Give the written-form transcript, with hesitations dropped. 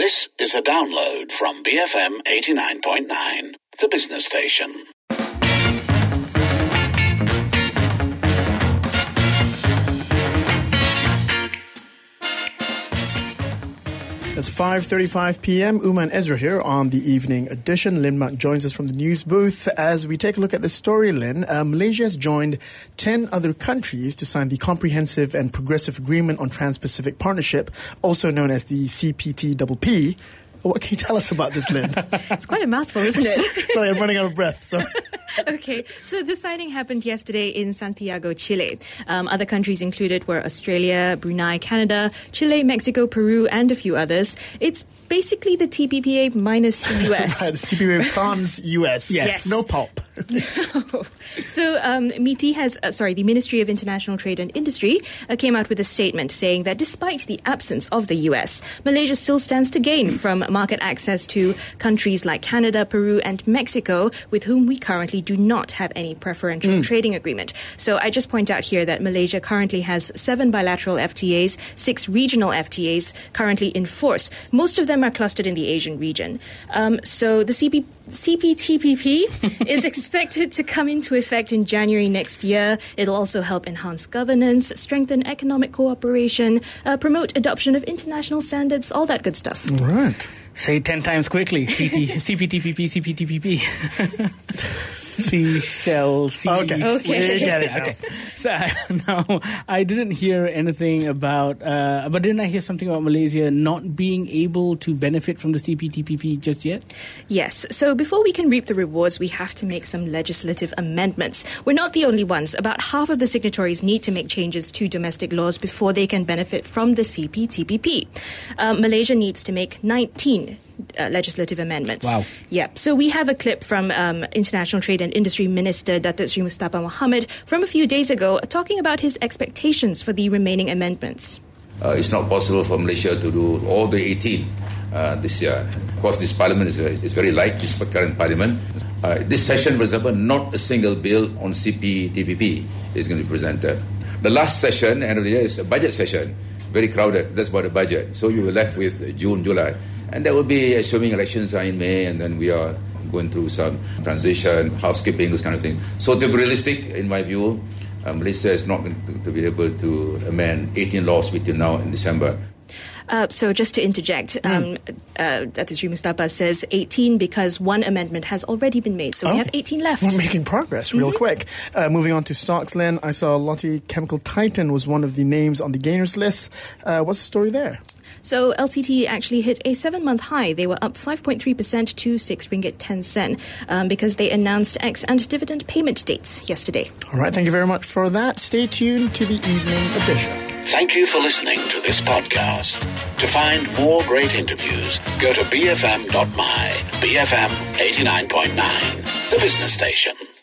This is a download from BFM 89.9, the business station. It's 5:35 p.m. Uma and Ezra here on the evening edition. Lynn Mark joins us from the news booth as we take a look at the story, Lynn. Malaysia has joined 10 other countries to sign the Comprehensive and Progressive Agreement on Trans-Pacific Partnership, also known as the CPTPP. What can you tell us about this, Lynn? It's quite a mouthful, isn't it? Sorry, I'm running out of breath. Sorry. Okay, so the signing happened yesterday in Santiago, Chile. Other countries included were Australia, Brunei, Canada, Chile, Mexico, Peru, and a few others. It's basically the TPPA minus the US. Right, it's TPPA sans US. Yes. No pulp. So MITI the Ministry of International Trade and Industry came out with a statement saying that despite the absence of the US, Malaysia still stands to gain from market access to countries like Canada, Peru, and Mexico, with whom we currently do not have any preferential trading agreement. So I just point out here that Malaysia currently has 7 bilateral FTAs, 6 regional FTAs currently in force. Most of them are clustered in the Asian region. So the CPTPP is expected to come into effect in January next year. It'll also help enhance governance, strengthen economic cooperation, promote adoption of international standards, all that good stuff. All right. Say it 10 times quickly. CPTPP, CPTPP. Seashell, Okay. We get it now. Okay. So, no, I didn't hear anything about, but didn't I hear something about Malaysia not being able to benefit from the CPTPP just yet? Yes. So before we can reap the rewards, we have to make some legislative amendments. We're not the only ones. About half of the signatories need to make changes to domestic laws before they can benefit from the CPTPP. Malaysia needs to make 19 legislative amendments. Wow. Yeah. So we have a clip from International Trade and Industry Minister Datuk Sri Mustafa Mohamad from a few days ago talking about his expectations for the remaining amendments. It's not possible for Malaysia to do all the 18 this year. Of course, this parliament is very light, this current parliament. This session, for example, not a single bill on CPTPP is going to be presented. The last session, end of the year, is a budget session. Very crowded. That's about the budget. So you were left with June, July. And there will be, assuming elections are in May, and then we are going through some transition, housekeeping, those kind of things. So to be realistic, in my view, Malaysia is not going to be able to amend 18 laws between now and December. So just to interject, Datuk Sri Mustafa says 18 because one amendment has already been made. So we have 18 left. We're making progress real quick. Moving on to stocks, Lynn, I saw Lotte Chemical Titan was one of the names on the gainers list. What's the story there? So LTT actually hit a 7-month high. They were up 5.3% to 6 ringgit 10 sen because they announced ex and dividend payment dates yesterday. All right, thank you very much for that. Stay tuned to the evening edition. Thank you for listening to this podcast. To find more great interviews, go to bfm.my, BFM 89.9, the business station.